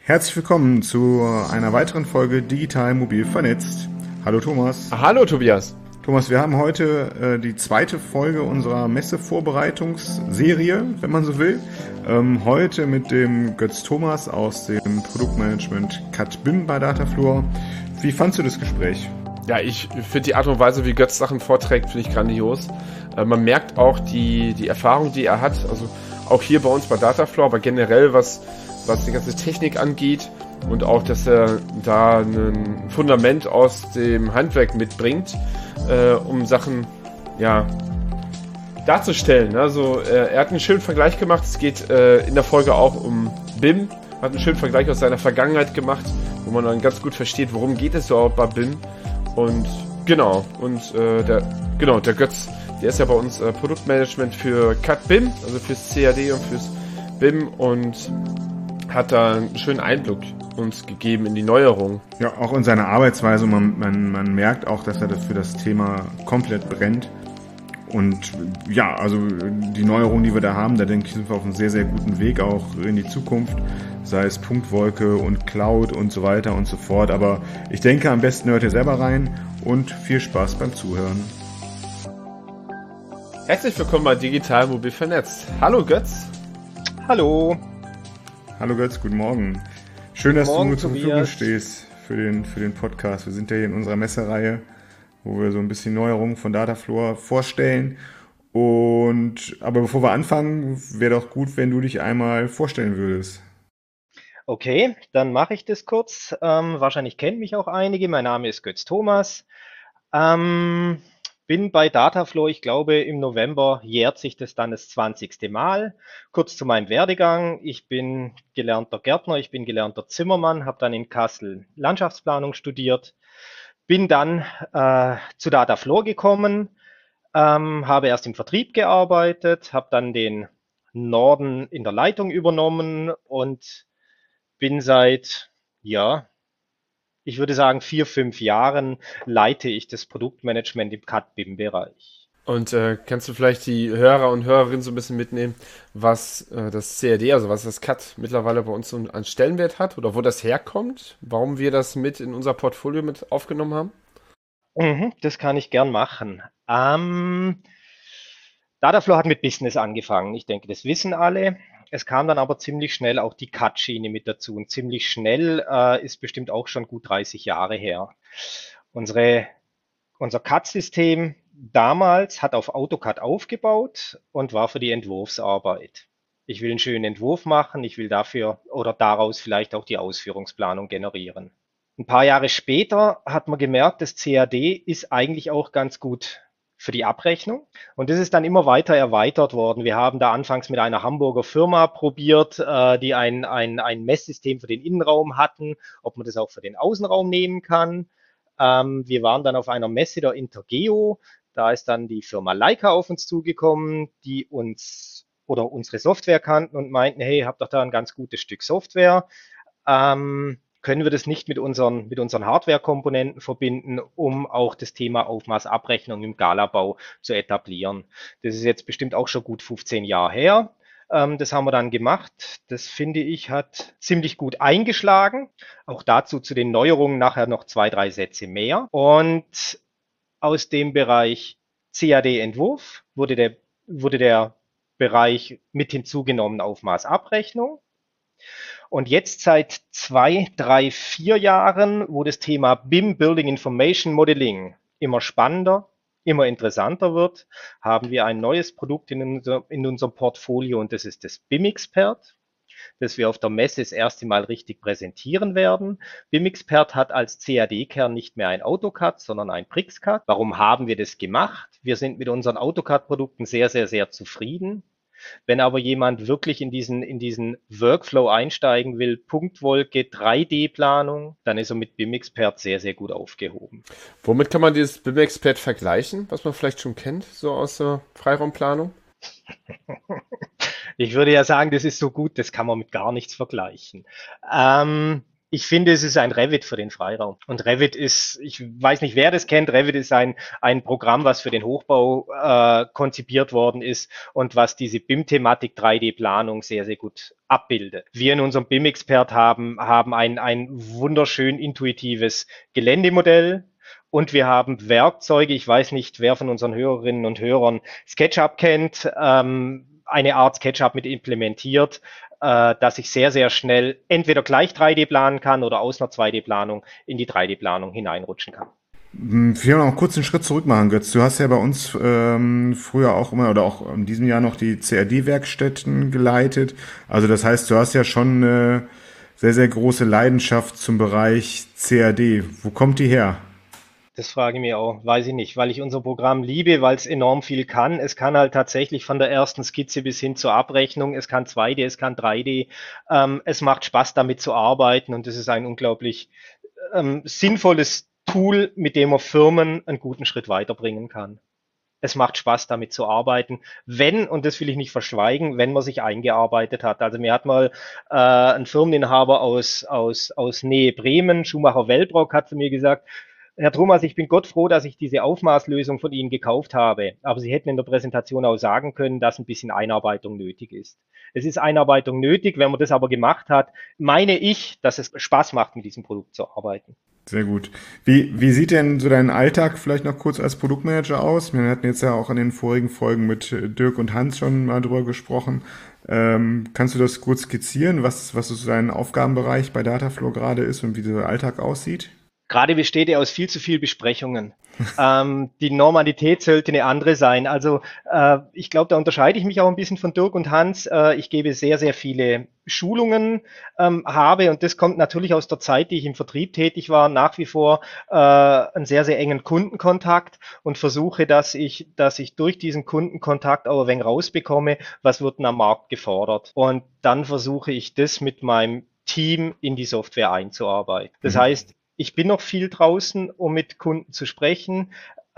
Herzlich willkommen zu einer weiteren Folge Digital Mobil Vernetzt. Hallo Thomas. Hallo Tobias. Thomas, wir haben heute die zweite Folge unserer Messevorbereitungsserie, wenn man so will. Heute mit dem Götz Thomas aus dem Produktmanagement CAT-BIM bei Datafloor. Wie fandst du das Gespräch? Ja, ich finde die Art und Weise, wie Götz Sachen vorträgt, finde ich grandios. Man merkt auch die Erfahrung, die er hat, also auch hier bei uns bei Datafloor, aber generell was die ganze Technik angeht und auch, dass er da ein Fundament aus dem Handwerk mitbringt, um Sachen darzustellen. Also er hat einen schönen Vergleich gemacht. Es geht in der Folge auch um BIM. Hat einen schönen Vergleich aus seiner Vergangenheit gemacht, wo man dann ganz gut versteht, worum geht es überhaupt bei BIM. Und genau, der Götz, der ist ja bei uns Produktmanagement für CAT-BIM, also fürs CAD und fürs BIM, und hat da einen schönen Einblick uns gegeben in die Neuerung. Ja, auch in seiner Arbeitsweise. Man merkt auch, dass er für das Thema komplett brennt. Und ja, also die Neuerungen, die wir da haben, da denke ich, sind wir auf einem sehr, sehr guten Weg auch in die Zukunft. Sei es Punktwolke und Cloud und so weiter und so fort. Aber ich denke, am besten hört ihr selber rein und viel Spaß beim Zuhören. Herzlich willkommen bei Digital Mobil Vernetzt. Hallo Götz. Hallo. Hallo Götz, guten Morgen. Schön, dass du zur Tobias. Verfügung stehst für den Podcast. Wir sind ja hier in unserer Messereihe, wo wir so ein bisschen Neuerungen von Datafloor vorstellen. Aber bevor wir anfangen, wäre doch gut, wenn du dich einmal vorstellen würdest. Okay, dann mache ich das kurz. Wahrscheinlich kennen mich auch einige. Mein Name ist Götz Thomas. Bin bei Datafloor, ich glaube, im November jährt sich das dann das 20. Mal. Kurz zu meinem Werdegang. Ich bin gelernter Gärtner, ich bin gelernter Zimmermann, habe dann in Kassel Landschaftsplanung studiert, bin dann zu Datafloor gekommen, habe erst im Vertrieb gearbeitet, habe dann den Norden in der Leitung übernommen und bin seit, ich würde sagen, 4-5 Jahren leite ich das Produktmanagement im CAT-BIM-Bereich. Und kannst du vielleicht die Hörer und Hörerinnen so ein bisschen mitnehmen, was das CAD, also was das CAT mittlerweile bei uns so an Stellenwert hat oder wo das herkommt? Warum wir das mit in unser Portfolio mit aufgenommen haben? Das kann ich gern machen. Datafloor hat mit Business angefangen. Ich denke, das wissen alle. Es kam dann aber ziemlich schnell auch die CAT-Schiene mit dazu. Und ziemlich schnell ist bestimmt auch schon gut 30 Jahre her. Unser CAT-System damals hat auf AutoCAD aufgebaut und war für die Entwurfsarbeit. Ich will einen schönen Entwurf machen, ich will dafür oder daraus vielleicht auch die Ausführungsplanung generieren. Ein paar Jahre später hat man gemerkt, das CAD ist eigentlich auch ganz gut für die Abrechnung. Und das ist dann immer weiter erweitert worden. Wir haben da anfangs mit einer Hamburger Firma probiert, die ein Messsystem für den Innenraum hatten, ob man das auch für den Außenraum nehmen kann. Wir waren dann auf einer Messe der Intergeo. Da ist dann die Firma Leica auf uns zugekommen, die uns oder unsere Software kannten und meinten, hey, habt doch da ein ganz gutes Stück Software. Können wir das nicht mit unseren Hardware-Komponenten verbinden, um auch das Thema Aufmaßabrechnung im Galabau zu etablieren. Das ist jetzt bestimmt auch schon gut 15 Jahre her. Das haben wir dann gemacht. Das, finde ich, hat ziemlich gut eingeschlagen. Auch dazu zu den Neuerungen nachher noch 2-3 Sätze mehr. Und aus dem Bereich CAD-Entwurf wurde der Bereich mit hinzugenommen Aufmaßabrechnung. Und jetzt seit 2, 3, 4 Jahren, wo das Thema BIM, Building Information Modeling, immer spannender, immer interessanter wird, haben wir ein neues Produkt in unserem Portfolio und das ist das BIM-Expert, das wir auf der Messe das erste Mal richtig präsentieren werden. BIM-Expert hat als CAD-Kern nicht mehr ein AutoCAD, sondern ein PrixCAD. Warum haben wir das gemacht? Wir sind mit unseren AutoCAD-Produkten sehr, sehr, sehr zufrieden. Wenn aber jemand wirklich in diesen Workflow einsteigen will, Punktwolke, 3D-Planung, dann ist er mit BIM-Expert sehr, sehr gut aufgehoben. Womit kann man dieses BIM-Expert vergleichen, was man vielleicht schon kennt, so aus der Freiraumplanung? Ich würde ja sagen, das ist so gut, das kann man mit gar nichts vergleichen. Ich finde, es ist ein Revit für den Freiraum. Und Revit ist, ich weiß nicht, wer das kennt, Revit ist ein Programm, was für den Hochbau konzipiert worden ist und was diese BIM-Thematik 3D-Planung sehr, sehr gut abbildet. Wir in unserem BIM-Expert haben ein wunderschön intuitives Geländemodell. Und wir haben Werkzeuge, ich weiß nicht, wer von unseren Hörerinnen und Hörern SketchUp kennt, eine Art SketchUp mit implementiert, dass ich sehr, sehr schnell entweder gleich 3D planen kann oder aus einer 2D-Planung in die 3D-Planung hineinrutschen kann. Ich will noch kurz einen Schritt zurück machen, Götz. Du hast ja bei uns früher auch immer oder auch in diesem Jahr noch die CAD-Werkstätten geleitet. Also das heißt, du hast ja schon eine sehr, sehr große Leidenschaft zum Bereich CAD. Wo kommt die her? Das frage ich mich auch, weiß ich nicht, weil ich unser Programm liebe, weil es enorm viel kann. Es kann halt tatsächlich von der ersten Skizze bis hin zur Abrechnung. Es kann 2D, es kann 3D. Es macht Spaß, damit zu arbeiten und es ist ein unglaublich sinnvolles Tool, mit dem man Firmen einen guten Schritt weiterbringen kann. Es macht Spaß, damit zu arbeiten, wenn, und das will ich nicht verschweigen, wenn man sich eingearbeitet hat. Also mir hat mal ein Firmeninhaber aus Nähe Bremen, Schumacher Wellbrock, hat zu mir gesagt, Herr Thomas, ich bin Gott froh, dass ich diese Aufmaßlösung von Ihnen gekauft habe. Aber Sie hätten in der Präsentation auch sagen können, dass ein bisschen Einarbeitung nötig ist. Es ist Einarbeitung nötig. Wenn man das aber gemacht hat, meine ich, dass es Spaß macht, mit diesem Produkt zu arbeiten. Sehr gut. Wie sieht denn so dein Alltag vielleicht noch kurz als Produktmanager aus? Wir hatten jetzt ja auch in den vorigen Folgen mit Dirk und Hans schon mal drüber gesprochen. Kannst du das kurz skizzieren, was so dein Aufgabenbereich bei Dataflow gerade ist und wie der Alltag aussieht? Gerade besteht er aus viel zu viel Besprechungen. Die Normalität sollte eine andere sein. Also ich glaube, da unterscheide ich mich auch ein bisschen von Dirk und Hans. Ich gebe sehr, sehr viele Schulungen, habe, und das kommt natürlich aus der Zeit, die ich im Vertrieb tätig war, nach wie vor einen sehr, sehr engen Kundenkontakt und versuche, dass ich durch diesen Kundenkontakt auch ein wenig rausbekomme, was wird denn am Markt gefordert. Und dann versuche ich das mit meinem Team in die Software einzuarbeiten. Das heißt, ich bin noch viel draußen, um mit Kunden zu sprechen.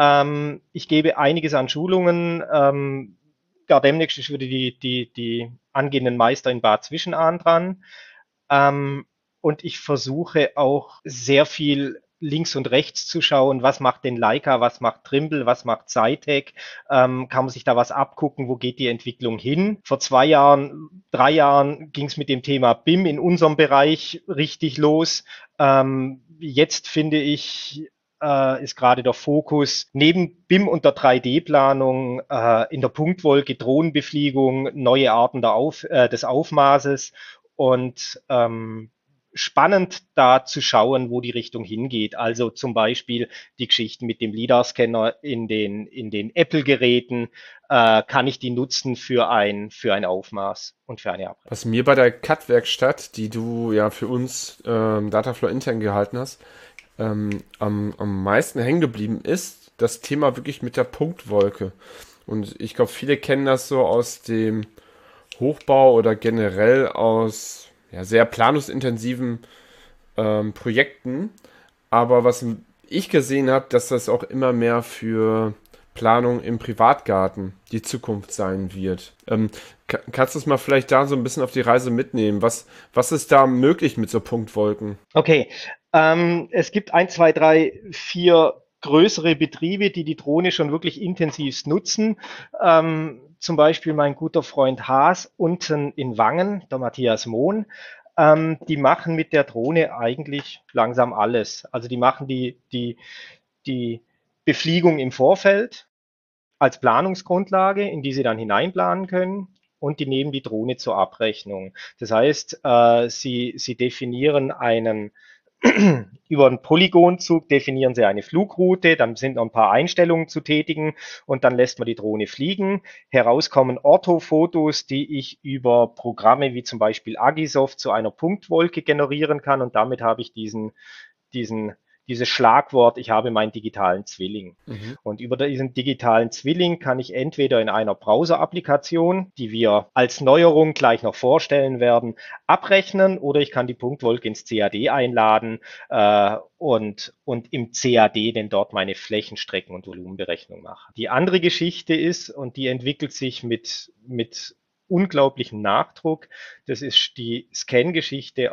Ich gebe einiges an Schulungen. Gar demnächst ist wieder die angehenden Meister in Bad Zwischenahn dran. Und ich versuche auch sehr viel links und rechts zu schauen, was macht denn Leica, was macht Trimble, was macht Zytec, kann man sich da was abgucken, wo geht die Entwicklung hin. Vor 2 Jahren, 3 Jahren ging es mit dem Thema BIM in unserem Bereich richtig los. Jetzt finde ich, ist gerade der Fokus neben BIM und der 3D-Planung in der Punktwolke, Drohnenbefliegung, neue Arten des Aufmaßes und spannend da zu schauen, wo die Richtung hingeht. Also zum Beispiel die Geschichten mit dem LiDAR-Scanner in den Apple-Geräten. Kann ich die nutzen für ein Aufmaß und für eine Abrechnung? Was mir bei der CAD-Werkstatt, die du ja für uns Dataflow intern gehalten hast, am meisten hängen geblieben ist, das Thema wirklich mit der Punktwolke. Und ich glaube, viele kennen das so aus dem Hochbau oder generell aus sehr planungsintensiven Projekten. Aber was ich gesehen habe, dass das auch immer mehr für Planung im Privatgarten die Zukunft sein wird. Kannst du es mal vielleicht da so ein bisschen auf die Reise mitnehmen? Was ist da möglich mit so Punktwolken? Okay, es gibt 1, 2, 3, 4 größere Betriebe, die Drohne schon wirklich intensivst nutzen. Zum Beispiel mein guter Freund Haas unten in Wangen, der Matthias Mohn. Die machen mit der Drohne eigentlich langsam alles. Also die machen die Befliegung im Vorfeld als Planungsgrundlage, in die sie dann hineinplanen können. Und die nehmen die Drohne zur Abrechnung. Das heißt, sie definieren über einen Polygonzug definieren sie eine Flugroute, dann sind noch ein paar Einstellungen zu tätigen und dann lässt man die Drohne fliegen. Heraus kommen Orthofotos, die ich über Programme wie zum Beispiel Agisoft zu einer Punktwolke generieren kann und damit habe ich dieses Schlagwort, ich habe meinen digitalen Zwilling. Und über diesen digitalen Zwilling kann ich entweder in einer Browser-Applikation, die wir als Neuerung gleich noch vorstellen werden, abrechnen oder ich kann die Punktwolke ins CAD einladen und im CAD denn dort meine Flächenstrecken- und Volumenberechnung machen. Die andere Geschichte ist, und die entwickelt sich mit unglaublichen Nachdruck. Das ist die Scan-Geschichte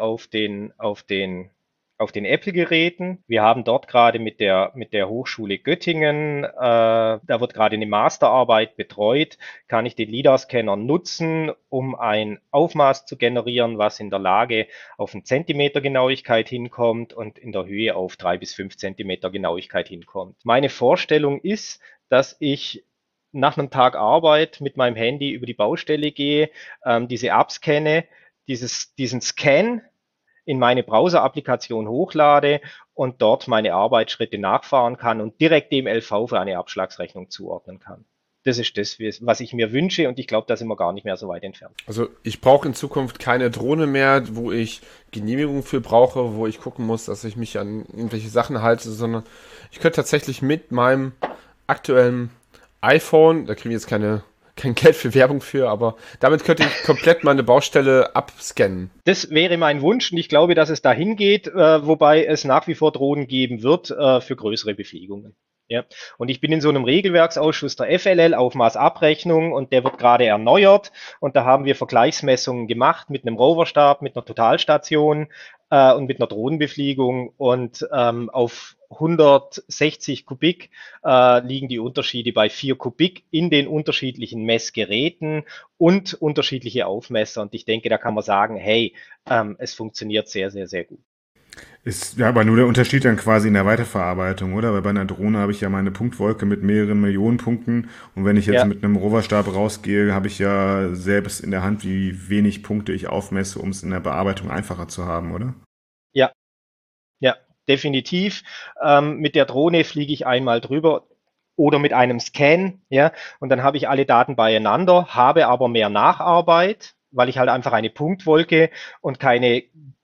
auf den Apple-Geräten. Wir haben dort gerade mit der Hochschule Göttingen, da wird gerade eine Masterarbeit betreut, kann ich den LiDAR-Scanner nutzen, um ein Aufmaß zu generieren, was in der Lage auf 1 Zentimeter Genauigkeit hinkommt und in der Höhe auf 3 bis 5 Zentimeter Genauigkeit hinkommt. Meine Vorstellung ist, dass ich nach einem Tag Arbeit mit meinem Handy über die Baustelle gehe, diese abscanne, diesen Scan in meine Browser-Applikation hochlade und dort meine Arbeitsschritte nachfahren kann und direkt dem LV für eine Abschlagsrechnung zuordnen kann. Das ist das, was ich mir wünsche, und ich glaube, da sind wir gar nicht mehr so weit entfernt. Also ich brauche in Zukunft keine Drohne mehr, wo ich Genehmigung für brauche, wo ich gucken muss, dass ich mich an irgendwelche Sachen halte, sondern ich könnte tatsächlich mit meinem aktuellen iPhone, da kriegen wir jetzt kein Geld für Werbung für, aber damit könnte ich komplett meine Baustelle abscannen. Das wäre mein Wunsch, und ich glaube, dass es dahin geht, wobei es nach wie vor Drohnen geben wird für größere Befliegungen. Ja, und ich bin in so einem Regelwerksausschuss der FLL, Aufmaßabrechnung, und der wird gerade erneuert, und da haben wir Vergleichsmessungen gemacht mit einem Roverstab, mit einer Totalstation und mit einer Drohnenbefliegung, und auf 160 Kubik liegen die Unterschiede bei 4 Kubik in den unterschiedlichen Messgeräten und unterschiedliche Aufmesser, und ich denke, da kann man sagen, hey, es funktioniert sehr, sehr, sehr gut. Ist ja aber nur der Unterschied dann quasi in der Weiterverarbeitung, oder? Weil bei einer Drohne habe ich ja meine Punktwolke mit mehreren Millionen Punkten, und wenn ich jetzt mit einem Roverstab rausgehe, habe ich ja selbst in der Hand, wie wenig Punkte ich aufmesse, um es in der Bearbeitung einfacher zu haben, oder? Ja, ja, definitiv. Mit der Drohne fliege ich einmal drüber oder mit einem Scan, ja, und dann habe ich alle Daten beieinander, habe aber mehr Nacharbeit, weil ich halt einfach eine Punktwolke und keine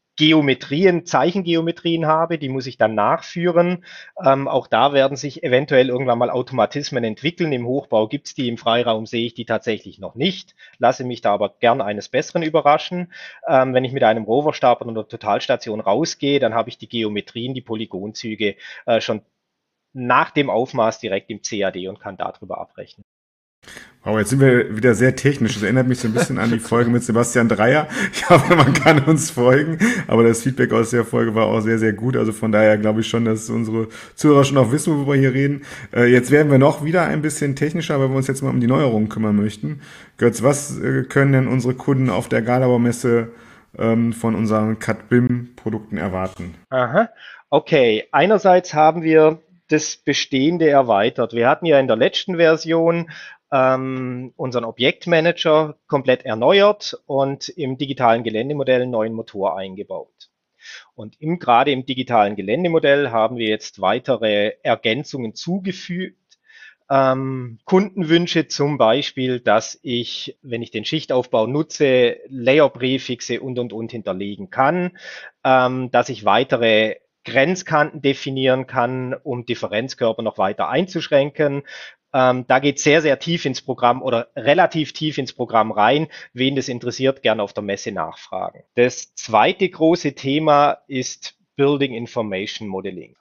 Zeichengeometrien habe, die muss ich dann nachführen. Auch da werden sich eventuell irgendwann mal Automatismen entwickeln. Im Hochbau gibt es die, im Freiraum sehe ich die tatsächlich noch nicht. Lasse mich da aber gern eines Besseren überraschen. Wenn ich mit einem Roverstab oder einer Totalstation rausgehe, dann habe ich die Geometrien, die Polygonzüge schon nach dem Aufmaß direkt im CAD und kann darüber abrechnen. Wow, jetzt sind wir wieder sehr technisch. Das erinnert mich so ein bisschen an die Folge mit Sebastian Dreier. Ich hoffe, man kann uns folgen. Aber das Feedback aus der Folge war auch sehr, sehr gut. Also von daher glaube ich schon, dass unsere Zuhörer schon auch wissen, worüber wir hier reden. Jetzt werden wir noch wieder ein bisschen technischer, weil wir uns jetzt mal um die Neuerungen kümmern möchten. Götz, was können denn unsere Kunden auf der Galabau-Messe von unseren CAD-BIM-Produkten erwarten? Aha, okay. Einerseits haben wir das Bestehende erweitert. Wir hatten ja in der letzten Version unseren Objektmanager komplett erneuert und im digitalen Geländemodell einen neuen Motor eingebaut. Und gerade im digitalen Geländemodell haben wir jetzt weitere Ergänzungen zugefügt. Kundenwünsche zum Beispiel, dass ich, wenn ich den Schichtaufbau nutze, Layer-Präfixe und hinterlegen kann, dass ich weitere Grenzkanten definieren kann, um Differenzkörper noch weiter einzuschränken. Da geht sehr, sehr tief ins Programm oder relativ tief ins Programm rein. Wen das interessiert, gerne auf der Messe nachfragen. Das zweite große Thema ist Building Information Modeling.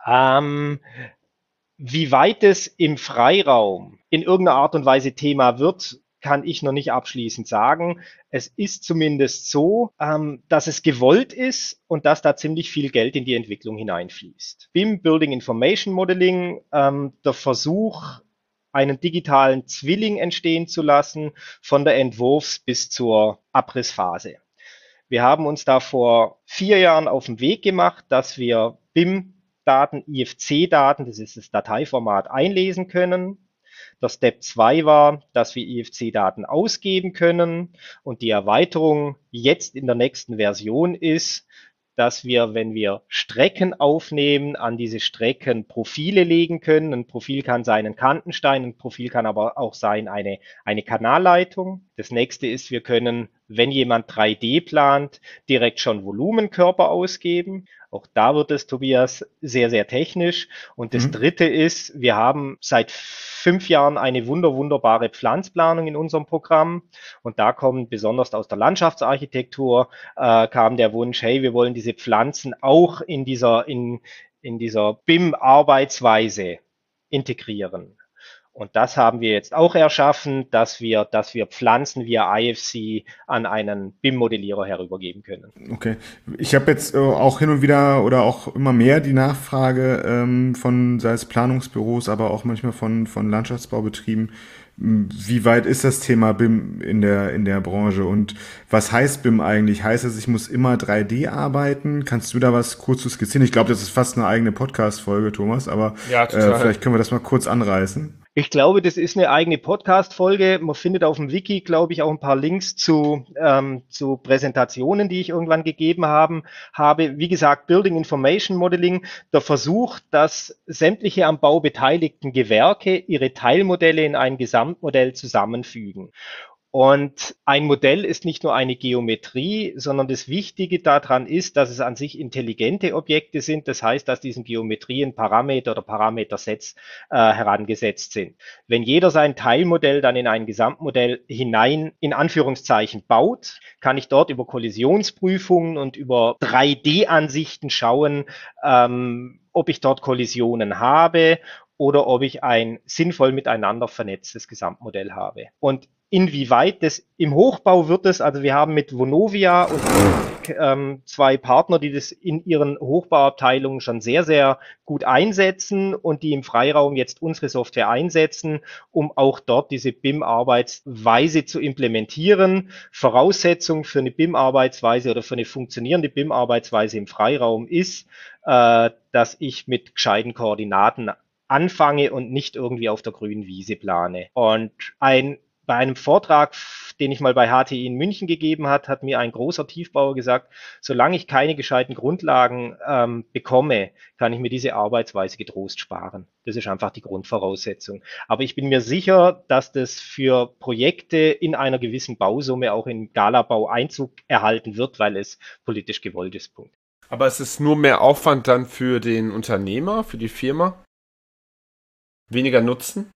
Wie weit es im Freiraum in irgendeiner Art und Weise Thema wird, kann ich noch nicht abschließend sagen. Es ist zumindest so, dass es gewollt ist und dass da ziemlich viel Geld in die Entwicklung hineinfließt. BIM, Building Information Modeling, der Versuch, einen digitalen Zwilling entstehen zu lassen, von der Entwurfs- bis zur Abrissphase. Wir haben uns da vor 4 Jahren auf den Weg gemacht, dass wir BIM-Daten, IFC-Daten, das ist das Dateiformat, einlesen können. Der Step 2 war, dass wir IFC-Daten ausgeben können, und die Erweiterung jetzt in der nächsten Version ist, dass wir, wenn wir Strecken aufnehmen, an diese Strecken Profile legen können. Ein Profil kann sein ein Kantenstein, ein Profil kann aber auch sein eine Kanalleitung. Das nächste ist, wir können, wenn jemand 3D plant, direkt schon Volumenkörper ausgeben. Auch da wird es, Tobias, sehr, sehr technisch. Und das dritte ist, wir haben seit 5 Jahren eine wunderbare Pflanzplanung in unserem Programm. Und da kommt besonders aus der Landschaftsarchitektur kam der Wunsch, hey, wir wollen diese Pflanzen auch in dieser BIM-Arbeitsweise integrieren. Und das haben wir jetzt auch erschaffen, dass wir Pflanzen via IFC an einen BIM-Modellierer herübergeben können. Okay. Ich habe jetzt auch hin und wieder oder auch immer mehr die Nachfrage von, sei es Planungsbüros, aber auch manchmal von Landschaftsbaubetrieben. Wie weit ist das Thema BIM in der Branche und was heißt BIM eigentlich? Heißt es, ich muss immer 3D arbeiten? Kannst du da was kurz zu skizzieren? Ich glaube, das ist fast eine eigene Podcast-Folge, Thomas, aber Ja, total. vielleicht können wir das mal kurz anreißen. Ich glaube, das ist eine eigene Podcast-Folge. Man findet auf dem Wiki, glaube ich, auch ein paar Links zu Präsentationen, die ich irgendwann gegeben habe. Wie gesagt, Building Information Modeling, der Versuch, dass sämtliche am Bau beteiligten Gewerke ihre Teilmodelle in ein Gesamtmodell zusammenfügen. Und ein Modell ist nicht nur eine Geometrie, sondern das Wichtige daran ist, dass es an sich intelligente Objekte sind. Das heißt, dass diesen Geometrien Parameter oder Parametersets herangesetzt sind. Wenn jeder sein Teilmodell dann in ein Gesamtmodell hinein, in Anführungszeichen, baut, kann ich dort über Kollisionsprüfungen und über 3D-Ansichten schauen, ob ich dort Kollisionen habe oder ob ich ein sinnvoll miteinander vernetztes Gesamtmodell habe. Und inwieweit das im Hochbau wird es, also wir haben mit Vonovia und zwei Partner, die das in ihren Hochbauabteilungen schon sehr, sehr gut einsetzen und die im Freiraum jetzt unsere Software einsetzen, um auch dort diese BIM-Arbeitsweise zu implementieren. Voraussetzung für eine BIM-Arbeitsweise oder für eine funktionierende BIM-Arbeitsweise im Freiraum ist, dass ich mit gescheiten Koordinaten anfange und nicht irgendwie auf der grünen Wiese plane. Und bei einem Vortrag, den ich mal bei HTI in München gegeben hat mir ein großer Tiefbauer gesagt, solange ich keine gescheiten Grundlagen bekomme, kann ich mir diese Arbeitsweise getrost sparen. Das ist einfach die Grundvoraussetzung. Aber ich bin mir sicher, dass das für Projekte in einer gewissen Bausumme auch in Galabau Einzug erhalten wird, weil es politisch gewollt ist. Punkt. Aber es ist nur mehr Aufwand dann für den Unternehmer, für die Firma? Weniger Nutzen?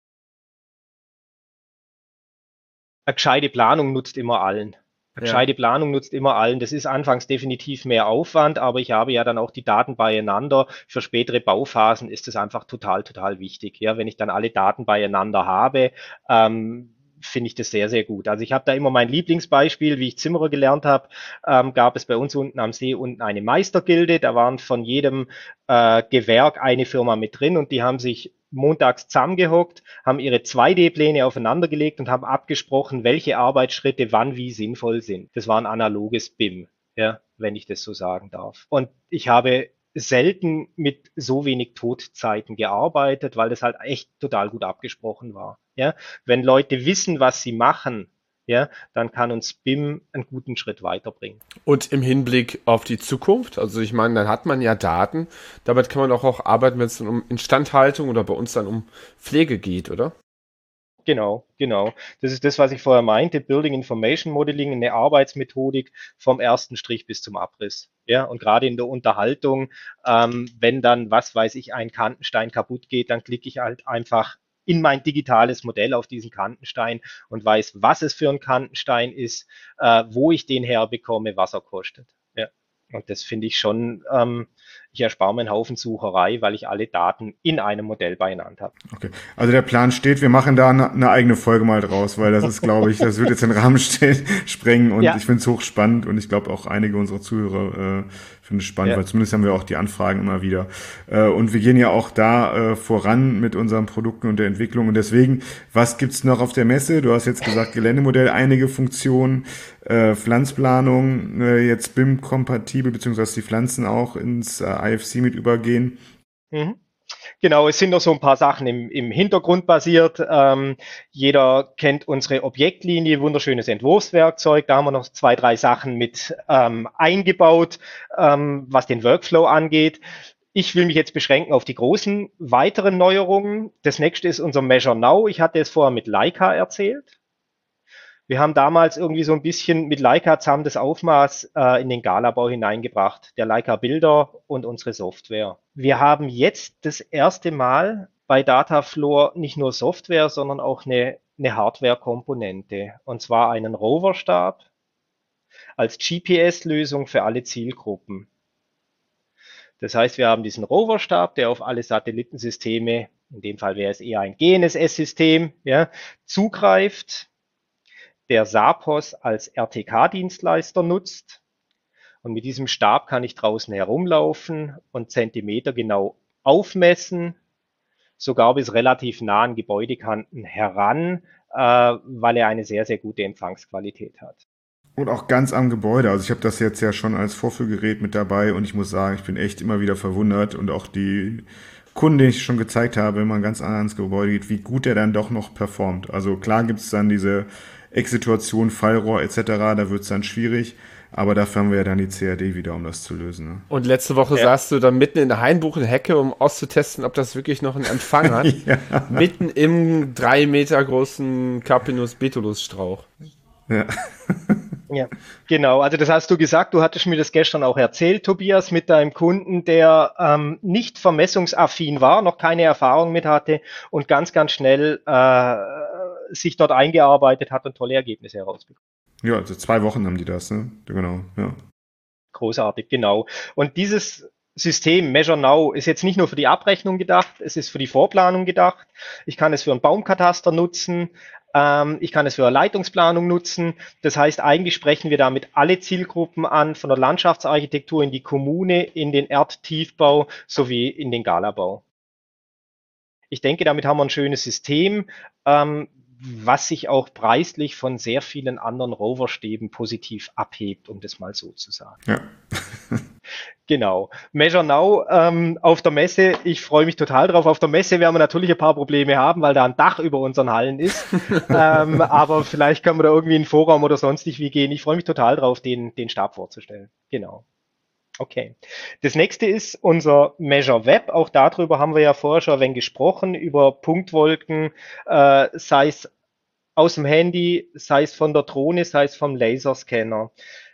Eine gescheite Planung nutzt immer allen. Eine gescheite Planung nutzt immer allen. Das ist anfangs definitiv mehr Aufwand, aber ich habe ja dann auch die Daten beieinander. Für spätere Bauphasen ist es einfach total, total wichtig. Ja, wenn ich dann alle Daten beieinander habe, finde ich das sehr, sehr gut. Also ich habe da immer mein Lieblingsbeispiel, wie ich Zimmerer gelernt habe, gab es bei uns unten am See unten eine Meistergilde. Da waren von jedem Gewerk eine Firma mit drin und die haben sich montags zusammengehockt, haben ihre 2D-Pläne aufeinandergelegt und haben abgesprochen, welche Arbeitsschritte wann wie sinnvoll sind. Das war ein analoges BIM, ja, wenn ich das so sagen darf. Und ich habe selten mit so wenig Todzeiten gearbeitet, weil das halt echt total gut abgesprochen war. Ja, wenn Leute wissen, was sie machen, ja, dann kann uns BIM einen guten Schritt weiterbringen. Und im Hinblick auf die Zukunft, also ich meine, dann hat man ja Daten, damit kann man auch arbeiten, wenn es dann um Instandhaltung oder bei uns dann um Pflege geht, oder? Genau. Das ist das, was ich vorher meinte. Building Information Modeling, eine Arbeitsmethodik vom ersten Strich bis zum Abriss. Ja, und gerade in der Unterhaltung, wenn dann, was weiß ich, ein Kantenstein kaputt geht, dann klicke ich halt einfach in mein digitales Modell auf diesen Kantenstein und weiß, was es für ein Kantenstein ist, wo ich den herbekomme, was er kostet. Ja. Und das finde ich schon, ich erspare mir einen Haufen Sucherei, weil ich alle Daten in einem Modell beieinander habe. Okay, also der Plan steht, wir machen da eine eigene Folge mal draus, weil das ist, glaube ich, das wird jetzt den Rahmen sprengen und ich finde es hochspannend und ich glaube auch einige unserer Zuhörer finden es spannend, weil zumindest haben wir auch die Anfragen immer wieder. Und wir gehen ja auch da voran mit unseren Produkten und der Entwicklung und deswegen, was gibt's noch auf der Messe? Du hast jetzt gesagt, Geländemodell, einige Funktionen, Pflanzplanung, jetzt BIM-kompatibel, beziehungsweise die Pflanzen auch ins IFC mit übergehen. Mhm. Genau, es sind noch so ein paar Sachen im Hintergrund basiert. Jeder kennt unsere Objektlinie, wunderschönes Entwurfswerkzeug. Da haben wir noch 2, 3 Sachen mit eingebaut, was den Workflow angeht. Ich will mich jetzt beschränken auf die großen weiteren Neuerungen. Das nächste ist unser Measure Now. Ich hatte es vorher mit Leica erzählt. Wir haben damals irgendwie so ein bisschen mit Leica zusammen das Aufmaß in den Galabau hineingebracht, der Leica Bilder und unsere Software. Wir haben jetzt das erste Mal bei Datafloor nicht nur Software, sondern auch eine Hardware-Komponente, und zwar einen Roverstab als GPS-Lösung für alle Zielgruppen. Das heißt, wir haben diesen Roverstab, der auf alle Satellitensysteme, in dem Fall wäre es eher ein GNSS-System, ja, zugreift, der SAPOS als RTK-Dienstleister nutzt. Und mit diesem Stab kann ich draußen herumlaufen und Zentimeter genau aufmessen, sogar bis relativ nah an Gebäudekanten heran, weil er eine sehr, sehr gute Empfangsqualität hat. Und auch ganz am Gebäude. Also ich habe das jetzt ja schon als Vorführgerät mit dabei und ich muss sagen, ich bin echt immer wieder verwundert und auch die Kunden, die ich schon gezeigt habe, wenn man ganz nah ans Gebäude geht, wie gut der dann doch noch performt. Also klar gibt es dann diese Ecksituation, Fallrohr etc., da wird es dann schwierig, aber dafür haben wir ja dann die CAD wieder, um das zu lösen. Ne? Und letzte Woche saßt du dann mitten in der Hainbuchenhecke, um auszutesten, ob das wirklich noch einen Empfang hat. Ja. Mitten im 3 Meter großen Carpinus Betulus Strauch. Ja. Ja, genau. Also das hast du gesagt, du hattest mir das gestern auch erzählt, Tobias, mit deinem Kunden, der nicht vermessungsaffin war, noch keine Erfahrung mit hatte und ganz, ganz schnell sich dort eingearbeitet hat und tolle Ergebnisse herausbekommen. Ja, also 2 Wochen haben die das, ne? Genau, ja. Großartig, genau. Und dieses System Measure Now ist jetzt nicht nur für die Abrechnung gedacht, es ist für die Vorplanung gedacht. Ich kann es für einen Baumkataster nutzen, ich kann es für eine Leitungsplanung nutzen. Das heißt, eigentlich sprechen wir damit alle Zielgruppen an, von der Landschaftsarchitektur in die Kommune, in den Erdtiefbau sowie in den Galabau. Ich denke, damit haben wir ein schönes System, was sich auch preislich von sehr vielen anderen Roverstäben positiv abhebt, um das mal so zu sagen. Ja. Genau. Measure Now auf der Messe, ich freue mich total drauf. Auf der Messe werden wir natürlich ein paar Probleme haben, weil da ein Dach über unseren Hallen ist. Aber vielleicht können wir da irgendwie in den Vorraum oder sonstig wie gehen. Ich freue mich total drauf, den Stab vorzustellen. Genau. Okay. Das nächste ist unser Measure Web. Auch darüber haben wir ja vorher schon ein wenig gesprochen, über Punktwolken, sei es aus dem Handy, sei es von der Drohne, sei es vom Laserscanner.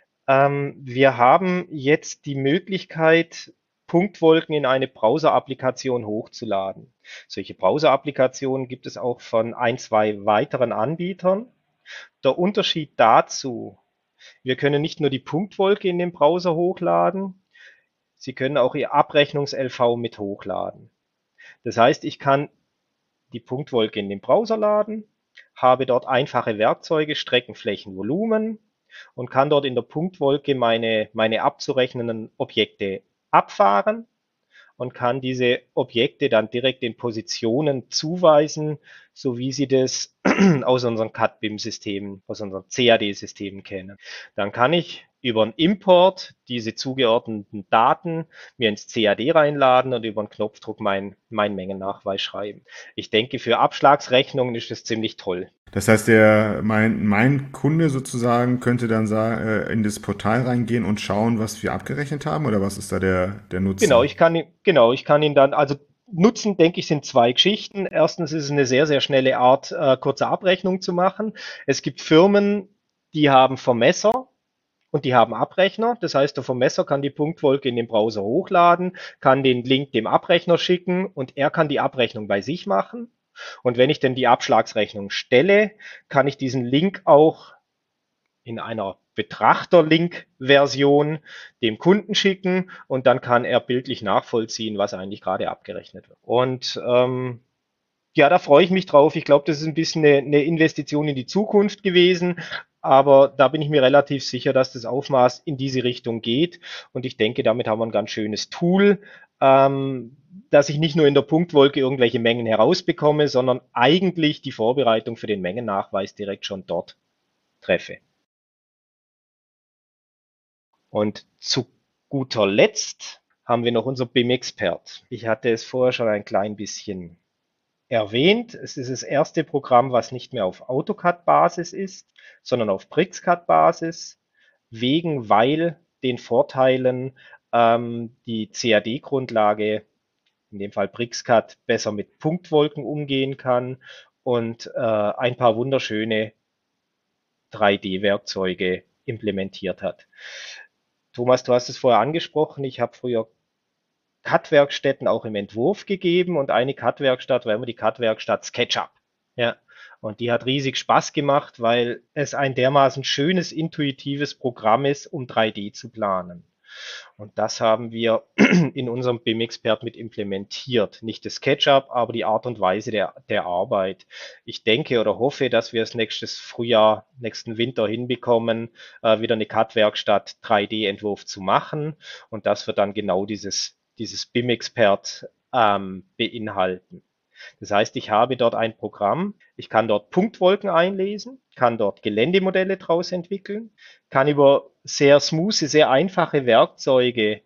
Wir haben jetzt die Möglichkeit, Punktwolken in eine Browser-Applikation hochzuladen. Solche Browser-Applikationen gibt es auch von 1, 2 weiteren Anbietern. Der Unterschied dazu: Wir können nicht nur die Punktwolke in den Browser hochladen, Sie können auch Ihr Abrechnungs-LV mit hochladen. Das heißt, ich kann die Punktwolke in den Browser laden, habe dort einfache Werkzeuge, Strecken, Flächen, Volumen und kann dort in der Punktwolke meine abzurechnenden Objekte abfahren und kann diese Objekte dann direkt in Positionen zuweisen, so wie Sie das aus unseren CAD-BIM-Systemen, aus unseren CAD-Systemen kennen. Dann kann ich über einen Import diese zugeordneten Daten mir ins CAD reinladen und über einen Knopfdruck meinen Mengennachweis schreiben. Ich denke, für Abschlagsrechnungen ist das ziemlich toll. Das heißt, mein Kunde sozusagen könnte dann in das Portal reingehen und schauen, was wir abgerechnet haben, oder was ist da der Nutzen? Genau, ich kann ihn dann, also Nutzen, denke ich, sind 2 Geschichten. Erstens ist es eine sehr, sehr schnelle Art, kurze Abrechnung zu machen. Es gibt Firmen, die haben Vermesser und die haben Abrechner. Das heißt, der Vermesser kann die Punktwolke in den Browser hochladen, kann den Link dem Abrechner schicken und er kann die Abrechnung bei sich machen. Und wenn ich denn die Abschlagsrechnung stelle, kann ich diesen Link auch in einer Betrachter-Link-Version dem Kunden schicken und dann kann er bildlich nachvollziehen, was eigentlich gerade abgerechnet wird. Und ja, da freue ich mich drauf. Ich glaube, das ist ein bisschen eine Investition in die Zukunft gewesen, aber da bin ich mir relativ sicher, dass das Aufmaß in diese Richtung geht und ich denke, damit haben wir ein ganz schönes Tool, dass ich nicht nur in der Punktwolke irgendwelche Mengen herausbekomme, sondern eigentlich die Vorbereitung für den Mengennachweis direkt schon dort treffe. Und zu guter Letzt haben wir noch unser BIM-Expert. Ich hatte es vorher schon ein klein bisschen erwähnt. Es ist das erste Programm, was nicht mehr auf AutoCAD-Basis ist, sondern auf BricsCAD-Basis, weil den Vorteilen die CAD-Grundlage, in dem Fall BricsCAD, besser mit Punktwolken umgehen kann und ein paar wunderschöne 3D-Werkzeuge implementiert hat. Thomas, du hast es vorher angesprochen, ich habe früher CAD-Werkstätten auch im Entwurf gegeben und eine CAD-Werkstatt war immer die CAD-Werkstatt SketchUp. Ja, und die hat riesig Spaß gemacht, weil es ein dermaßen schönes, intuitives Programm ist, um 3D zu planen. Und das haben wir in unserem BIM-Expert mit implementiert. Nicht das SketchUp, aber die Art und Weise der Arbeit. Ich denke oder hoffe, dass wir es nächsten Winter hinbekommen, wieder eine CAD-Werkstatt 3D-Entwurf zu machen. Und das wird dann genau dieses BIM-Expert beinhalten. Das heißt, ich habe dort ein Programm, ich kann dort Punktwolken einlesen, kann dort Geländemodelle draus entwickeln, kann über sehr smooth, sehr einfache Werkzeuge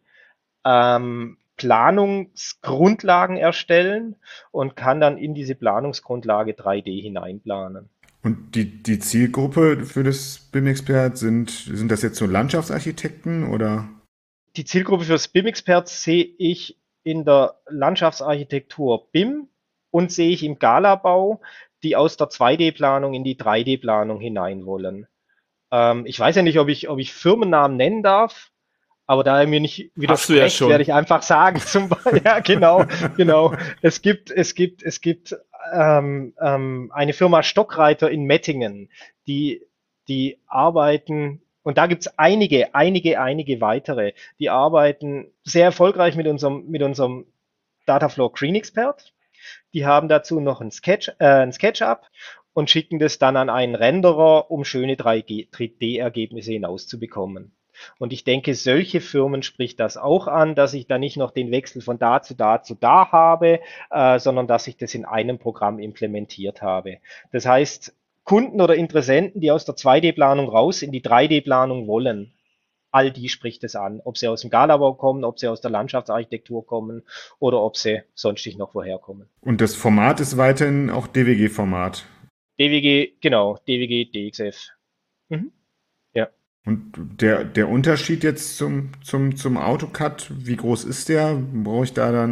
Planungsgrundlagen erstellen und kann dann in diese Planungsgrundlage 3D hineinplanen. Und die Zielgruppe für das BIM-Expert sind das jetzt so Landschaftsarchitekten oder? Die Zielgruppe für das BIM-Expert sehe ich in der Landschaftsarchitektur BIM und sehe ich im Galabau, die aus der 2D-Planung in die 3D-Planung hinein wollen. Ich weiß ja nicht, ob ich Firmennamen nennen darf, aber da er mir nicht widerspricht, werde ich einfach sagen, ja, genau. Es gibt eine Firma Stockreiter in Mettingen, die arbeiten, und da gibt's einige weitere, die arbeiten sehr erfolgreich mit unserem Dataflow Green Expert. Die haben dazu noch ein SketchUp und schicken das dann an einen Renderer, um schöne 3D-Ergebnisse hinauszubekommen. Und ich denke, solche Firmen spricht das auch an, dass ich da nicht noch den Wechsel von da zu da zu da habe, sondern dass ich das in einem Programm implementiert habe. Das heißt, Kunden oder Interessenten, die aus der 2D-Planung raus in die 3D-Planung wollen, all die spricht es an. Ob sie aus dem Galabau kommen, ob sie aus der Landschaftsarchitektur kommen oder ob sie sonstig noch woher kommen. Und das Format ist weiterhin auch DWG-Format? DWG, genau, DWG, DXF. Ja. Und der Unterschied jetzt zum AutoCAD, wie groß ist der? Muss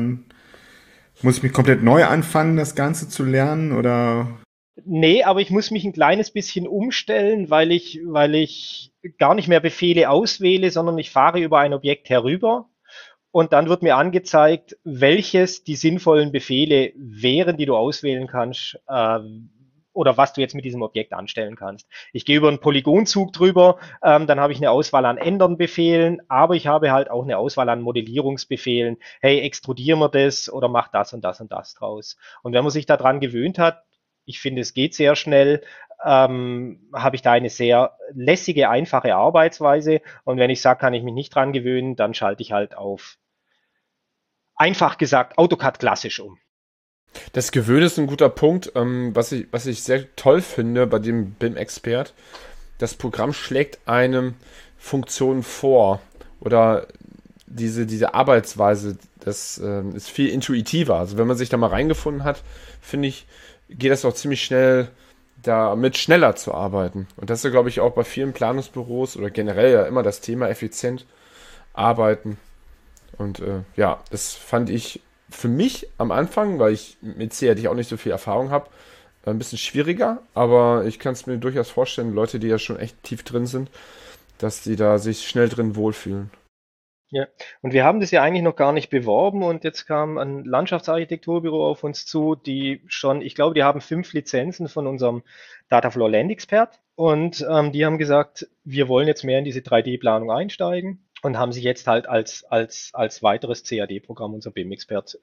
ich mich komplett neu anfangen, das Ganze zu lernen oder? Nee, aber ich muss mich ein kleines bisschen umstellen, weil ich gar nicht mehr Befehle auswähle, sondern ich fahre über ein Objekt herüber und dann wird mir angezeigt, welches die sinnvollen Befehle wären, die du auswählen kannst, oder was du jetzt mit diesem Objekt anstellen kannst. Ich gehe über einen Polygonzug drüber, dann habe ich eine Auswahl an Ändern-Befehlen, aber ich habe halt auch eine Auswahl an Modellierungsbefehlen. Hey, extrudieren wir das oder mach das und das und das draus. Und wenn man sich daran gewöhnt hat, ich finde, es geht sehr schnell, habe ich da eine sehr lässige, einfache Arbeitsweise. Und wenn ich sage, kann ich mich nicht dran gewöhnen, dann schalte ich halt auf, einfach gesagt, AutoCAD klassisch um. Das Gewöhnen ist ein guter Punkt. Was ich sehr toll finde bei dem BIM-Expert, das Programm schlägt einem Funktionen vor oder diese Arbeitsweise, das ist viel intuitiver. Also wenn man sich da mal reingefunden hat, finde ich, geht das auch ziemlich schnell, damit schneller zu arbeiten. Und das ist ja, glaube ich, auch bei vielen Planungsbüros oder generell ja immer das Thema effizient arbeiten. Und ja, das fand ich für mich am Anfang, weil ich mit CAD auch nicht so viel Erfahrung habe, ein bisschen schwieriger. Aber ich kann es mir durchaus vorstellen, Leute, die ja schon echt tief drin sind, dass die da sich schnell drin wohlfühlen. Ja, und wir haben das ja eigentlich noch gar nicht beworben und jetzt kam ein Landschaftsarchitekturbüro auf uns zu, die schon, ich glaube, die haben 5 Lizenzen von unserem Dataflow Land Expert und die haben gesagt, wir wollen jetzt mehr in diese 3D-Planung einsteigen und haben sich jetzt halt als weiteres CAD-Programm unser BIM-Expert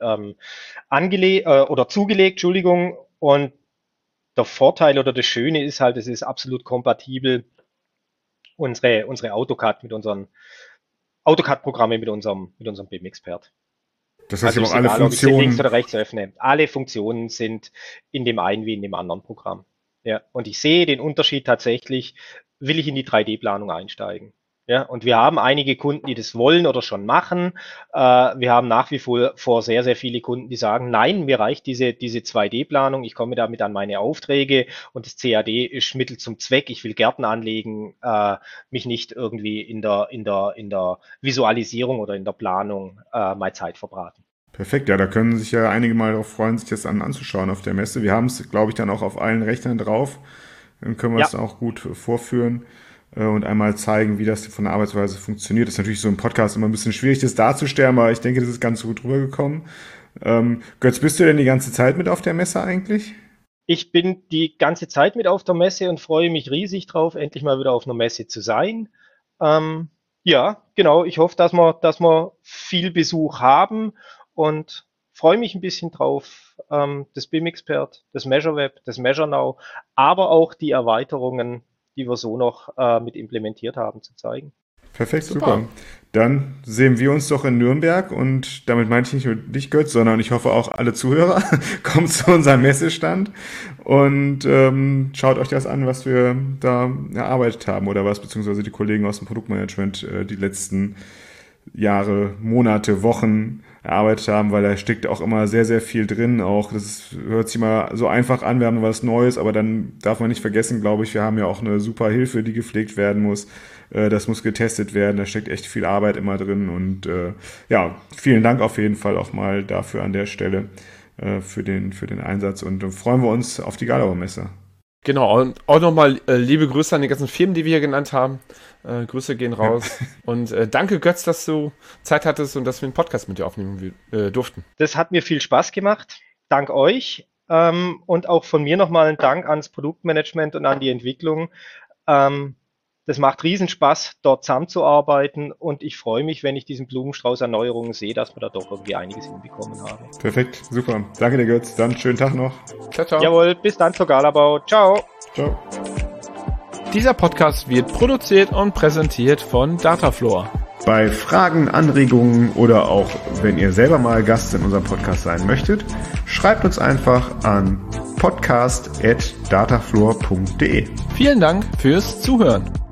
zugelegt, Entschuldigung. Und der Vorteil oder das Schöne ist halt, es ist absolut kompatibel, unsere AutoCAD mit unseren AutoCAD-Programme mit unserem BIM-Expert. Das heißt, also aber alle Funktionen. Ob ich links oder rechts öffne. Alle Funktionen sind in dem einen wie in dem anderen Programm. Ja, und ich sehe den Unterschied tatsächlich, will ich in die 3D-Planung einsteigen. Ja, und wir haben einige Kunden, die das wollen oder schon machen. Wir haben nach wie vor sehr, sehr viele Kunden, die sagen, nein, mir reicht diese 2D-Planung, ich komme damit an meine Aufträge und das CAD ist Mittel zum Zweck. Ich will Gärten anlegen, mich nicht irgendwie in der Visualisierung oder in der Planung meine Zeit verbraten. Perfekt, ja, da können sich ja einige mal darauf freuen, sich das anzuschauen auf der Messe. Wir haben es, glaube ich, dann auch auf allen Rechnern drauf. Dann können wir es auch gut vorführen und einmal zeigen, wie das von der Arbeitsweise funktioniert. Das ist natürlich so im Podcast immer ein bisschen schwierig, das darzustellen, aber ich denke, das ist ganz gut rübergekommen. Götz, bist du denn die ganze Zeit mit auf der Messe eigentlich? Ich bin die ganze Zeit mit auf der Messe und freue mich riesig drauf, endlich mal wieder auf einer Messe zu sein. Ja, genau. Ich hoffe, dass wir viel Besuch haben und freue mich ein bisschen drauf, das BIM-Expert, das MeasureWeb, das MeasureNow, aber auch die Erweiterungen, die wir so noch mit implementiert haben, zu zeigen. Perfekt, super. Dann sehen wir uns doch in Nürnberg und damit meine ich nicht nur dich, Götz, sondern ich hoffe auch alle Zuhörer. Kommt zu unserem Messestand und schaut euch das an, was wir da erarbeitet haben oder was beziehungsweise die Kollegen aus dem Produktmanagement die letzten Jahre, Monate, Wochen erarbeitet haben, weil da steckt auch immer sehr, sehr viel drin. Auch hört sich mal so einfach an, wir haben was Neues, aber dann darf man nicht vergessen, glaube ich, wir haben ja auch eine super Hilfe, die gepflegt werden muss. Das muss getestet werden, da steckt echt viel Arbeit immer drin und vielen Dank auf jeden Fall auch mal dafür an der Stelle für den Einsatz und freuen wir uns auf die Gallauer Messe. Genau, und auch nochmal liebe Grüße an die ganzen Firmen, die wir hier genannt haben. Grüße gehen raus. Und danke, Götz, dass du Zeit hattest und dass wir einen Podcast mit dir aufnehmen durften. Das hat mir viel Spaß gemacht. Dank euch. Und auch von mir nochmal ein Dank ans Produktmanagement und an die Entwicklung. Das macht riesen Spaß, dort zusammenzuarbeiten und ich freue mich, wenn ich diesen Blumenstrauß an Neuerungen sehe, dass wir da doch irgendwie einiges hinbekommen haben. Perfekt, super. Danke dir, Götz. Dann schönen Tag noch. Ciao, ciao. Jawohl, bis dann zur Galabau. Ciao. Ciao. Dieser Podcast wird produziert und präsentiert von Datafloor. Bei Fragen, Anregungen oder auch wenn ihr selber mal Gast in unserem Podcast sein möchtet, schreibt uns einfach an podcast@datafloor.de. Vielen Dank fürs Zuhören.